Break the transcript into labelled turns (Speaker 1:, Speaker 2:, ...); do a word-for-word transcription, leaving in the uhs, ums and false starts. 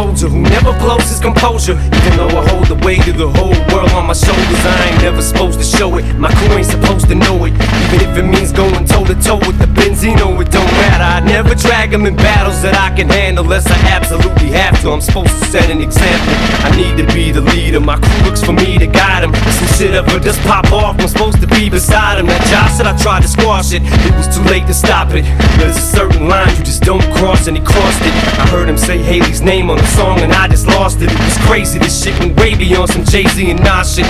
Speaker 1: soldier who never blows his composure. Even though I hold the weight of the whole world on my shoulders, I ain't never supposed to show it. My crew ain't supposed to know it. Even if it means going toe to toe with the Benzino, it don't matter. I never drag them in battles that I can handle unless I absolutely have to. I'm supposed to set an example. I need to be the leader. My crew looks for me to guide them. If some shit ever does pop off, I'm supposed to be beside him. That Josh said I tried to squash it, it was too late to stop it. There's a certain line you just don't cross, and he crossed it. I heard him say Haley's name on the song and I just lost it. It was crazy, this shit went way beyond some Jay-Z and Nas shit.